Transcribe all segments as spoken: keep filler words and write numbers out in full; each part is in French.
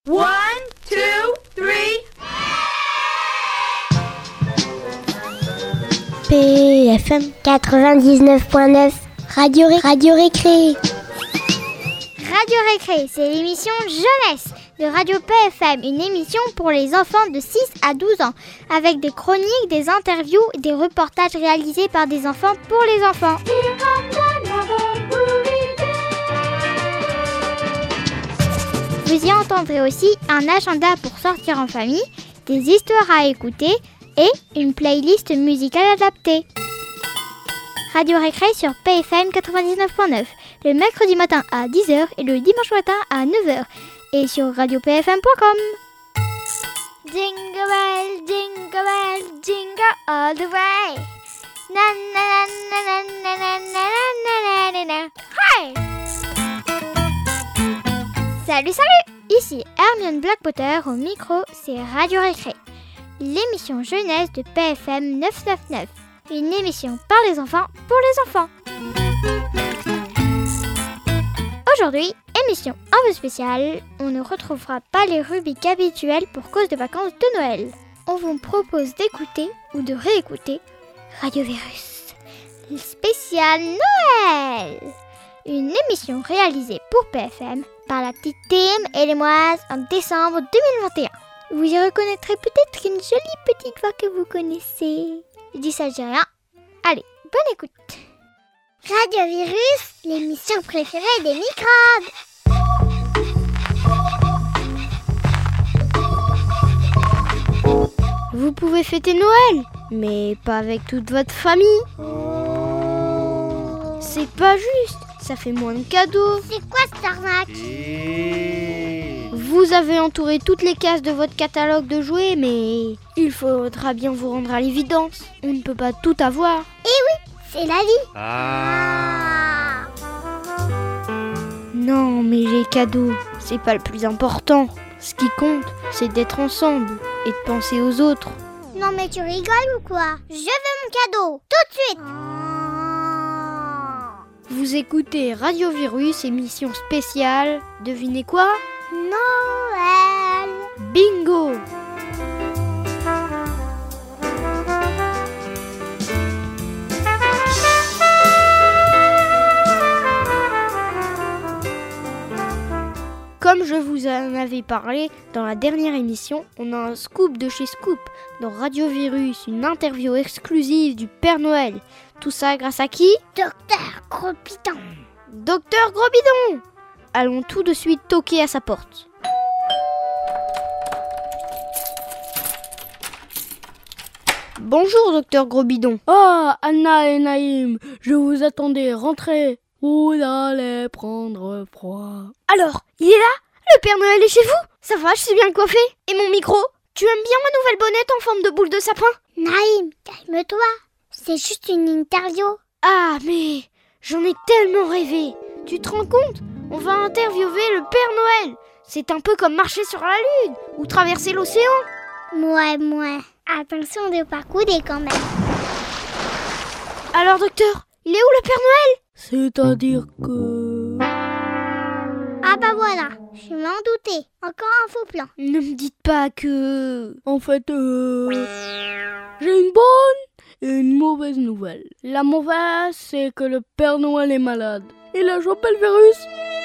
One, two, three. P F M quatre-vingt-dix-neuf point neuf, Radio, Ré- Radio Récré. Radio Récré, c'est l'émission Jeunesse de Radio P F M, une émission pour les enfants de six à douze ans, avec des chroniques, des interviews et des reportages réalisés par des enfants pour les enfants. Vous y entendrez aussi un agenda pour sortir en famille, des histoires à écouter et une playlist musicale adaptée. Radio Récré sur P F M quatre-vingt-dix-neuf point neuf, le mercredi matin à dix heures et le dimanche matin à neuf heures, et sur radio p f m point com. Jingle bell, jingle bell, jingle all the way. Na na na na na na na na na na. Hi! Salut, salut! Ici Hermione Blackpotter au micro, c'est Radio Récré, l'émission jeunesse de P F M neuf cent quatre-vingt-neuf. Une émission par les enfants, pour les enfants. Aujourd'hui, émission un peu spéciale. On ne retrouvera pas les rubriques habituelles pour cause de vacances de Noël. On vous propose d'écouter ou de réécouter Radio Virus, le spécial Noël. Une émission réalisée pour P F M par la petite Tim et les Moises en décembre deux mille vingt et un. Vous y reconnaîtrez peut-être une jolie petite voix que vous connaissez. Je dis ça, je dis rien. Allez, bonne écoute. Radio Virus, l'émission préférée des microbes. Vous pouvez fêter Noël, mais pas avec toute votre famille. C'est pas juste, ça fait moins de cadeaux. C'est quoi cette arnaque? Vous avez entouré toutes les cases de votre catalogue de jouets, mais il faudra bien vous rendre à l'évidence. On ne peut pas tout avoir. Eh oui, c'est la vie. Ah. Non, mais les cadeaux, c'est pas le plus important. Ce qui compte, c'est d'être ensemble et de penser aux autres. Non mais tu rigoles ou quoi? Je veux mon cadeau, tout de suite. Vous écoutez Radio Virus, émission spéciale. Devinez quoi? Noël. Bingo! Comme je vous en avais parlé dans la dernière émission, on a un scoop de chez Scoop dans Radio Virus, une interview exclusive du Père Noël. Tout ça grâce à qui? Docteur Gros Bidon. Docteur Gros Bidon! Allons tout de suite toquer à sa porte. Bonjour, Docteur Gros Bidon. Ah, Anna et Naïm, je vous attendais, rentrez. Vous allez prendre froid. Alors, il est là? Le Père Noël est chez vous? Ça va, je suis bien coiffée. Et mon micro? Tu aimes bien ma nouvelle bonnette en forme de boule de sapin? Naïm, calme-toi. C'est juste une interview. Ah, mais j'en ai tellement rêvé. Tu te rends compte? On va interviewer le Père Noël. C'est un peu comme marcher sur la Lune ou traverser l'océan. Mouais, mouais. Attention de pas couler quand même. Alors, docteur, il est où le Père Noël? C'est-à-dire que... Ah bah voilà, je m'en doutais. Encore un faux plan. Ne me dites pas que... En fait, euh... j'ai une bonne et une mauvaise nouvelle. La mauvaise, c'est que le Père Noël est malade. Il a chopé le virus.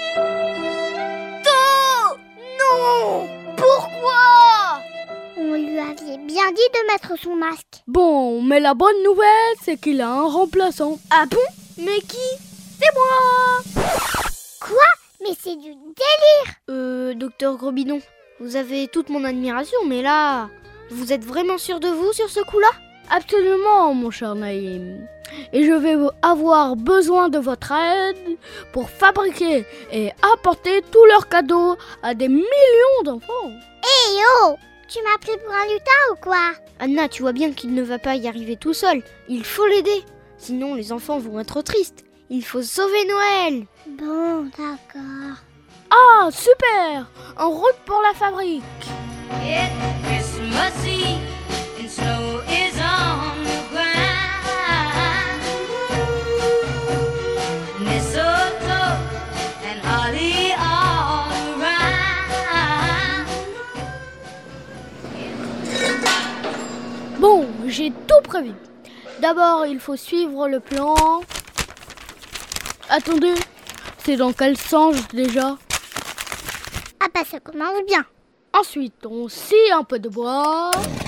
Non! Non! Pourquoi? On lui avait bien dit de mettre son masque. Bon, mais la bonne nouvelle, c'est qu'il a un remplaçant. Ah bon? Mais qui? C'est moi! Quoi? Mais c'est du délire! Euh, Docteur Gros Bidon, vous avez toute mon admiration, mais là, vous êtes vraiment sûr de vous sur ce coup-là? Absolument, mon cher Naïm. Et je vais avoir besoin de votre aide pour fabriquer et apporter tous leurs cadeaux à des millions d'enfants. Hé hey, oh! Tu m'as pris pour un lutin ou quoi? Anna, tu vois bien qu'il ne va pas y arriver tout seul. Il faut l'aider. Sinon, les enfants vont être tristes. Il faut sauver Noël. Bon, d'accord. Ah, super! En route pour la fabrique. It's Christmas Eve and snow is on the ground. Mistletoe and holly all around. j'ai tout prévu. D'abord, il faut suivre le plan. Attendez, c'est dans quel sens déjà? Ah bah ça commence bien. Ensuite, on scie un peu de bois.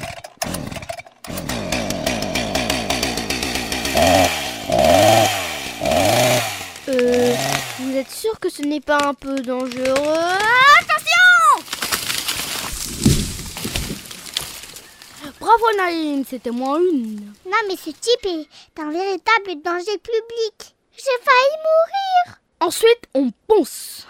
Euh, vous êtes sûr que ce n'est pas un peu dangereux? Bravo Naïm, c'était moins une. Non mais ce type est un véritable danger public. J'ai failli mourir. Ensuite, on ponce.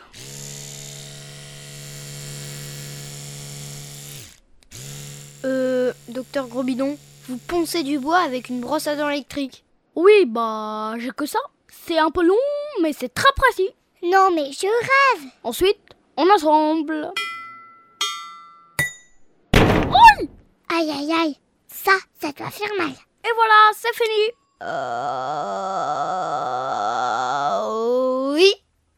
Euh, docteur Grosbidon, vous poncez du bois avec une brosse à dents électrique. Oui, bah, j'ai que ça. C'est un peu long, mais c'est très précis. Non mais je rêve. Ensuite, on assemble. Aïe aïe aïe. Ça, ça doit faire mal. Et voilà, c'est fini. Euh... Oui.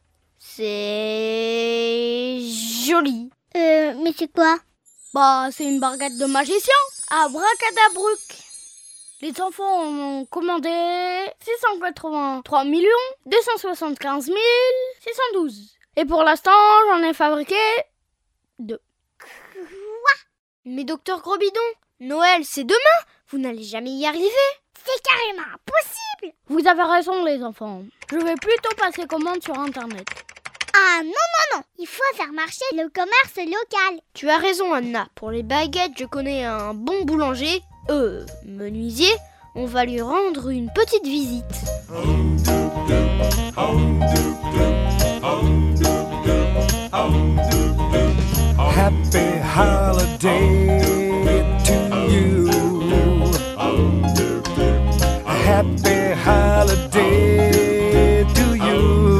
C'est joli. Euh, mais c'est quoi? Bah, c'est une baguette de magicien. Abracadabruc. Les enfants ont commandé six cent quatre-vingt-trois millions deux cent soixante-quinze mille six cent douze. Et pour l'instant, j'en ai fabriqué deux. Mais docteur Grosbidon, Noël, c'est demain. Vous n'allez jamais y arriver. C'est carrément impossible. Vous avez raison, les enfants. Je vais plutôt passer commande sur Internet. Ah non, non, non. Il faut faire marcher le commerce local. Tu as raison, Anna. Pour les baguettes, je connais un bon boulanger, euh, menuisier. On va lui rendre une petite visite. Happy holiday to you. Happy holiday to you.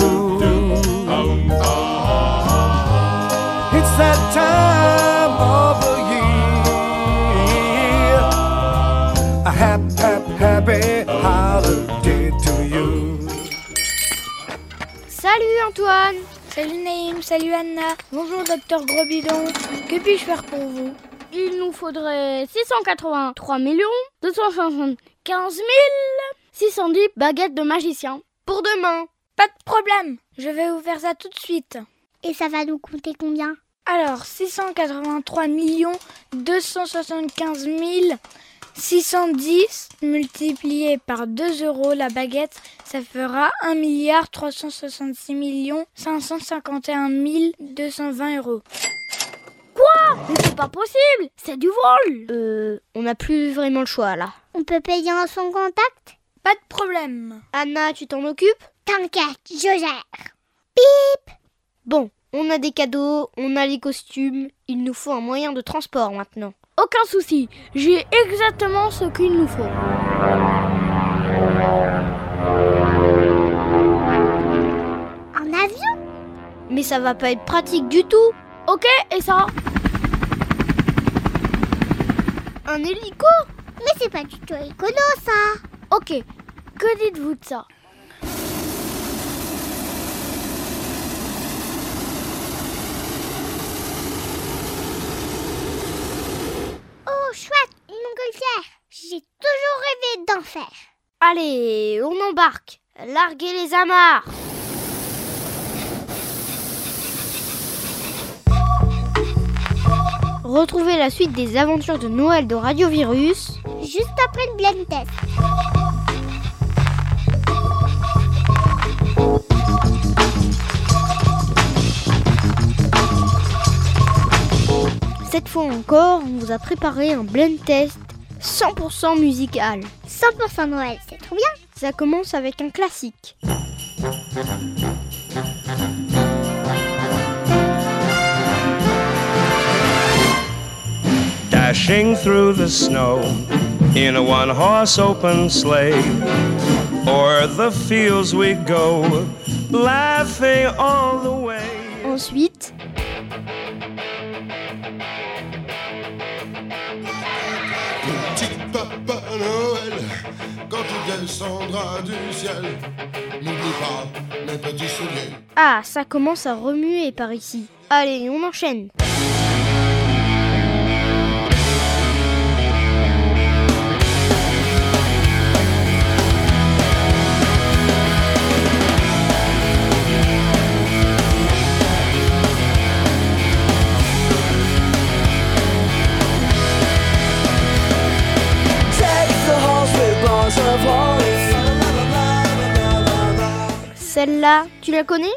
It's that time of the year. A happy, happy, happy holiday to you. Salut Antoine. Salut Naïm, salut Anna. Bonjour docteur Grosbidon. Que puis-je faire pour vous? Il nous faudrait six cent quatre-vingt-trois millions deux cent soixante-quinze mille six cent dix baguettes de magicien. Pour demain. Pas de problème, je vais vous faire ça tout de suite. Et ça va nous coûter combien? Alors, six cent quatre-vingt-trois millions deux cent soixante-quinze mille six cent dix multiplié par deux euros la baguette, ça fera un milliard trois cent soixante-six millions cinq cent cinquante et un mille deux cent vingt euros. Quoi? Mais c'est pas possible, c'est du vol. Euh, on n'a plus vraiment le choix là. On peut payer en son contact? Pas de problème. Anna, tu t'en occupes? T'inquiète, je gère. Bip. Bon, on a des cadeaux, on a les costumes, il nous faut un moyen de transport maintenant. Aucun souci, j'ai exactement ce qu'il nous faut. Un avion? Mais ça va pas être pratique du tout. Ok, et ça? Un hélico? Mais c'est pas du tout écolo ça. Ok, que dites-vous de ça? Oh chouette, une montgolfière. J'ai toujours rêvé d'en faire. Allez, on embarque. Larguez les amarres. Retrouvez la suite des aventures de Noël de Radio Virus juste après le blind test. Cette fois encore, on vous a préparé un blind test cent pour cent musical. cent pour cent Noël, c'est trop bien. Ça commence avec un classique. Dashing through the snow in a one-horse open sleigh, o'er the fields we go, laughing all the way. Ensuite, Petit Papa Noël, quand tu descendras du ciel, n'oublie pas mes petits souliers. ah, ça commence à remuer par ici. Allez, on enchaîne. celle-là, tu la connais?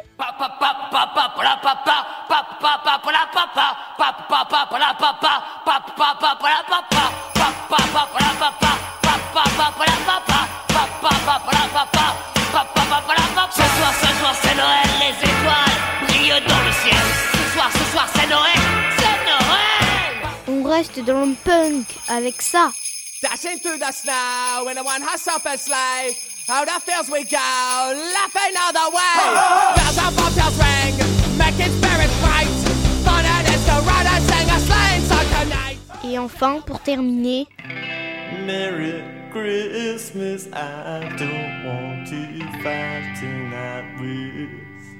Ce soir, ce soir, c'est Noël, les étoiles brillent dans le ciel. Ce soir, ce soir, c'est Noël, c'est Noël. On reste dans le punk avec ça. Dashing through the snow in a one-horse open sleigh. Oh, the fields we go, laughing all the way. Bells and bobtails ring, making spirits bright. Fun and it's the ride and sing a sleighing song tonight. Et enfin, pour terminer, Merry Christmas, I don't want to fight tonight with.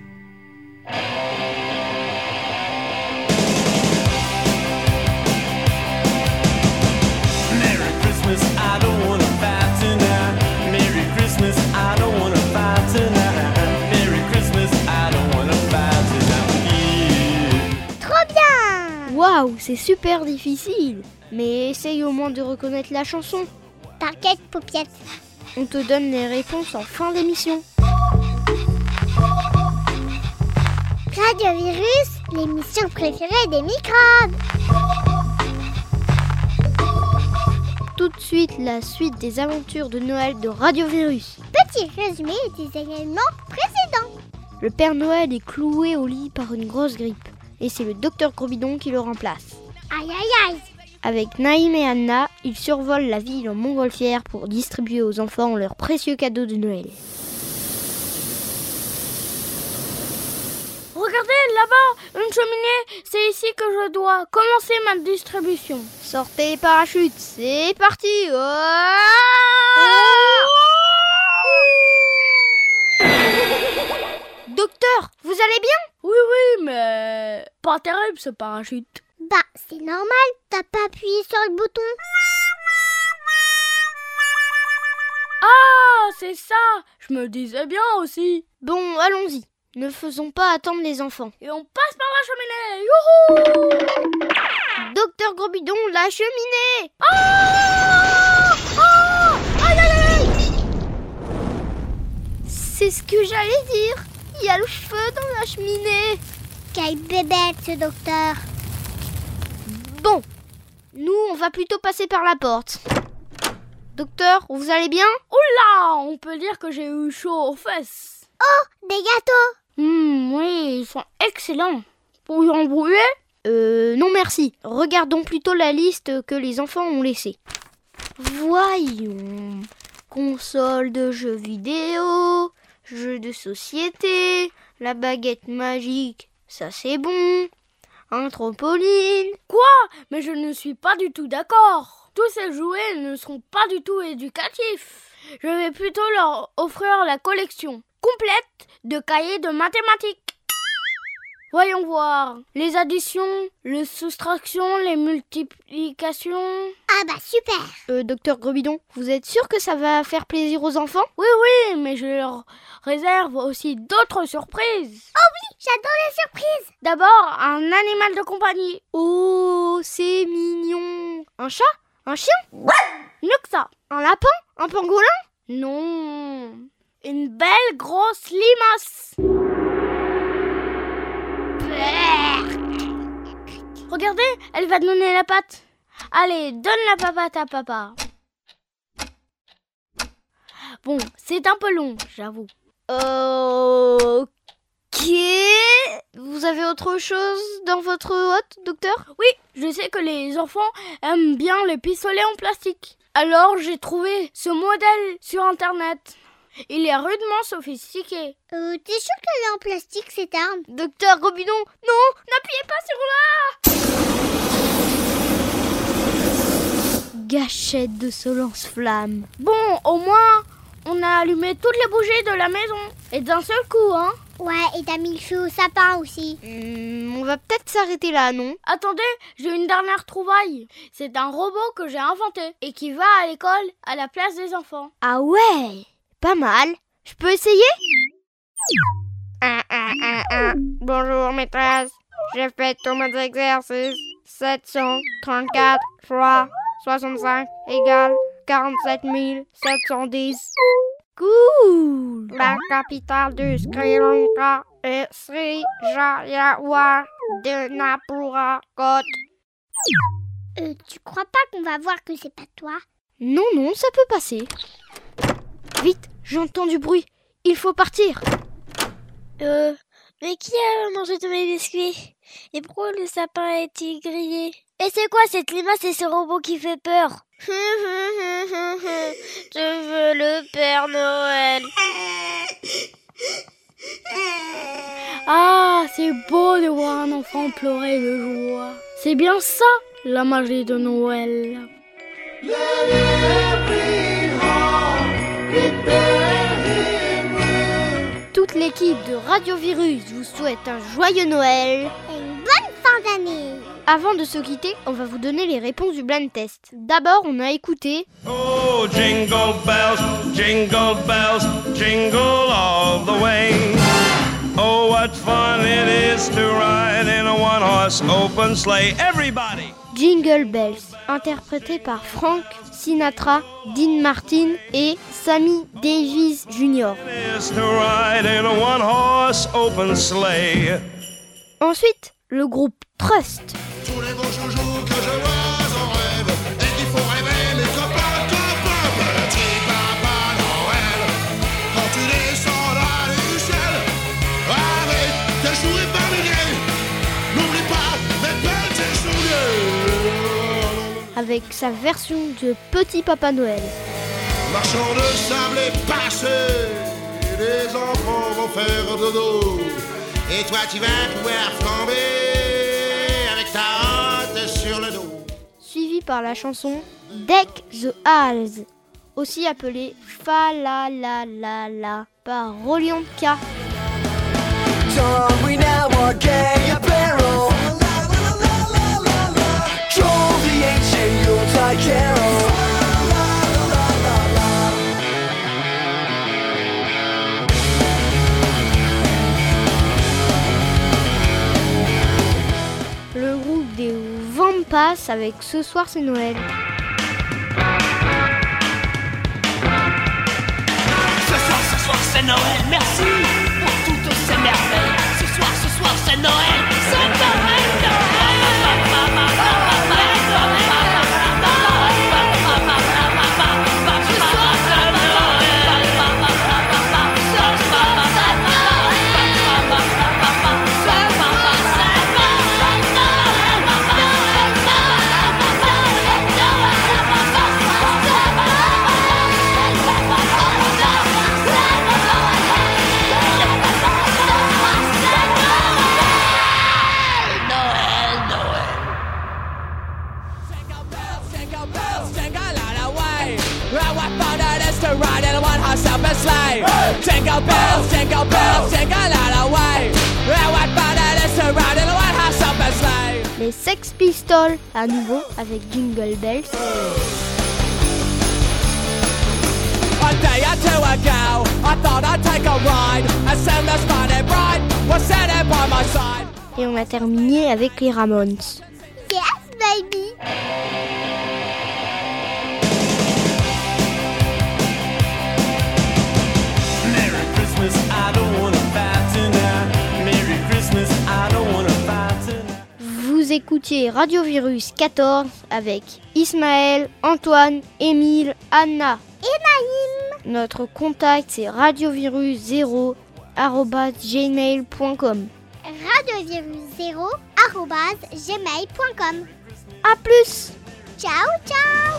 Merry Christmas, I don't want to fight tonight. Merry Christmas, I don't want to fight tonight. Merry Christmas, I don't want to fight tonight. Trop bien! waouh, c'est super difficile. Mais essaye au moins de reconnaître la chanson. T'inquiète, Poupiette. On te donne les réponses en fin d'émission. Radiovirus, l'émission préférée des microbes. Tout de suite, la suite des aventures de Noël de Radiovirus. Petit résumé des événements précédents. Le Père Noël est cloué au lit par une grosse grippe. Et c'est le docteur Grobidon qui le remplace. Aïe aïe aïe. Avec Naïm et Anna, ils survolent la ville en montgolfière pour distribuer aux enfants leurs précieux cadeaux de Noël. Regardez, là-bas, une cheminée. C'est ici que je dois commencer ma distribution. Sortez les parachutes, c'est parti. Oh Docteur, vous allez bien? Oui, oui, mais pas terrible ce parachute. Bah, c'est normal, t'as pas appuyé sur le bouton. Ah, c'est ça. Je me disais bien aussi. Bon, allons-y. Ne faisons pas attendre les enfants. Et on passe par la cheminée. Youhou! Docteur Grobidon, la cheminée! Ah! Ah! Aïe, aïe, aïe! C'est ce que j'allais dire. Il y a le feu dans la cheminée. Quel bébête, ce docteur. Bon, nous, on va plutôt passer par la porte. Docteur, vous allez bien? Oula, on peut dire que j'ai eu chaud aux fesses. Oh, des gâteaux. Mmh, oui, ils sont excellents. Pourrions brûler? Euh, non merci. Regardons plutôt la liste que les enfants ont laissée. Voyons. Console de jeux vidéo, jeux de société, la baguette magique, ça c'est bon. Un trampoline. Quoi? Mais je ne suis pas du tout d'accord. Tous ces jouets ne sont pas du tout éducatifs. Je vais plutôt leur offrir la collection complète de cahiers de mathématiques. Voyons voir. Les additions, les soustractions, les multiplications. Ah bah super. Euh, docteur Grobidon, vous êtes sûr que ça va faire plaisir aux enfants? Oui, oui, mais je leur réserve aussi d'autres surprises. Oh oui, j'adore les surprises. D'abord, un animal de compagnie. Oh, c'est mignon. Un chat? Un chien? Mieux que ça. Un lapin? Un pangolin? Non. Une belle grosse limace. Regardez, elle va donner la patte. Allez, donne la papate à papa. Bon, c'est un peu long, j'avoue. Euh... Ok. Vous avez autre chose dans votre hôte, docteur? Oui, je sais que les enfants aiment bien les pistolets en plastique. Alors j'ai trouvé ce modèle sur internet. Il est rudement sophistiqué. Euh, t'es sûr qu'elle est en plastique, cette arme? Docteur Grobidon, non, n'appuyez pas sur là. Gâchette de ce lance-flamme. Bon, au moins, on a allumé toutes les bougies de la maison. Et d'un seul coup, hein. Ouais, et t'as mis le feu au sapin aussi. Mmh, on va peut-être s'arrêter là, non? Attendez, j'ai une dernière trouvaille. C'est un robot que j'ai inventé et qui va à l'école à la place des enfants. Ah ouais, pas mal. Je peux essayer? un, un, un, un. Bonjour maîtresse, j'ai fait tous mes exercices. sept cent trente-quatre fois soixante-cinq égale quarante-sept mille sept cent dix. Cool. La capitale du Sri Lanka est Sri Jayawardenepura Kot. Euh, tu crois pas qu'on va voir que c'est pas toi? Non, non, ça peut passer. Vite, j'entends du bruit. Il faut partir. Euh, mais qui a mangé tous mes biscuits? Et pourquoi le sapin a été grillé? Et c'est quoi cette limace et ce robot qui fait peur? Je veux le Père Noël. Ah, c'est beau de voir un enfant pleurer de joie. C'est bien ça, la magie de Noël. Toute l'équipe de Radio Virus vous souhaite un joyeux Noël et une bonne fin d'année. Avant de se quitter, on va vous donner les réponses du blind test. D'abord, on a écouté Oh, jingle bells, jingle bells, jingle all the way. Oh, what fun it is to ride in a one-horse open sleigh. Everybody! Jingle Bells, interprété par Frank Sinatra, Dean Martin et Sammy Davis Junior It is to ride in a one-horse open sleigh. Ensuite, le groupe Trust. Tous les beaux joujoux que je vois en rêve et qui font rêver mes copains, copains. Petit Papa Noël, quand tu descendras du ciel, avec tes jouets par milliers, n'oublie pas mes petits souliers. Avec sa version de Petit Papa Noël. Marchand de sable est passé, les enfants vont faire dodo, et toi tu vas pouvoir flamber avec ta hotte sur le dos. Suivi par la chanson Deck the Halls, aussi appelée Fa la la la la par Roland K. Le groupe des Vampas avec Ce soir c'est Noël. Ce soir, ce soir c'est Noël, merci pour toutes ces merveilles. Ce soir, ce soir c'est Noël, c'est Noël, Jingle bells, jingle bells, jingle all the way. What fun it is to ride in a one-horse open sleigh. Les Sex Pistols à nouveau avec Jingle Bells. A day or two ago, I thought I'd take a ride. As soon as Friday bright was sitting by my side. Et on a terminé avec les Ramones. Yes, baby. Vous écoutiez Radio Virus quatorze avec Ismaël, Antoine, Émile, Anna et Naïm. Notre contact c'est radiovirus zéro arobase gmail point com. radiovirus zéro arobase gmail point com. A plus. Ciao, ciao.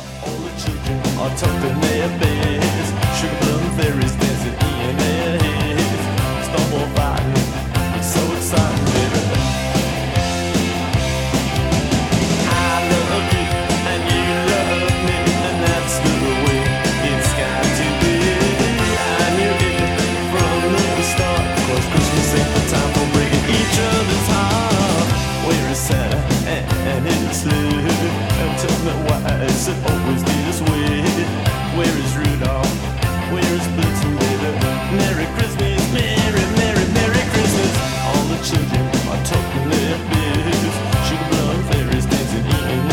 Always be this way. Where is Rudolph? Where is Blitzen, baby? Merry Christmas, Merry, Merry, Merry Christmas. All the children are talking their biz. Sugar plum fairies dancing, eating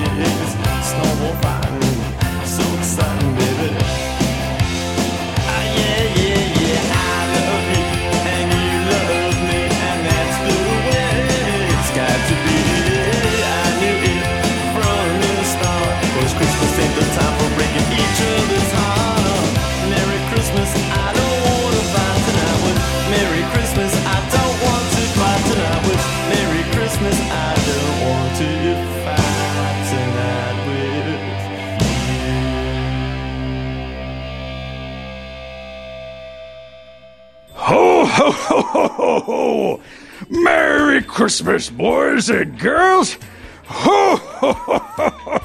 eggs. Snowball fighting, so exciting, baby. I Christmas, boys and girls. Ho, ho, ho, ho,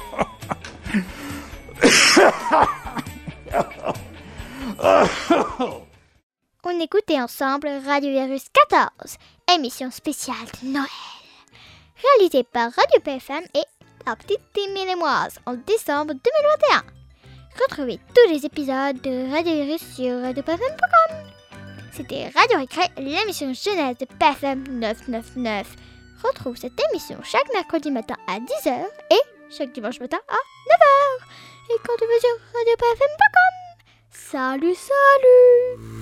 ho. On écoutait ensemble Radio Virus quatorze, émission spéciale de Noël, réalisée par Radio P F M et La Petite Téménémoise en décembre deux mille vingt et un. Retrouvez tous les épisodes de Radio Virus sur radio p f m point com. C'était Radio Récré, l'émission jeunesse de P F M neuf cent quatre-vingt-neuf. Retrouve cette émission chaque mercredi matin à dix heures et chaque dimanche matin à neuf heures. Et quand tu veux sur radio p f m point com. Salut, salut!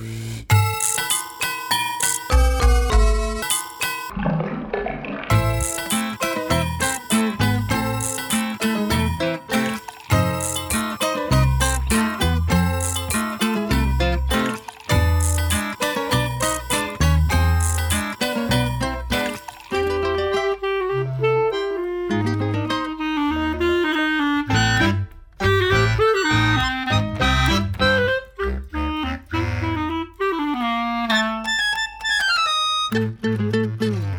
Thank you.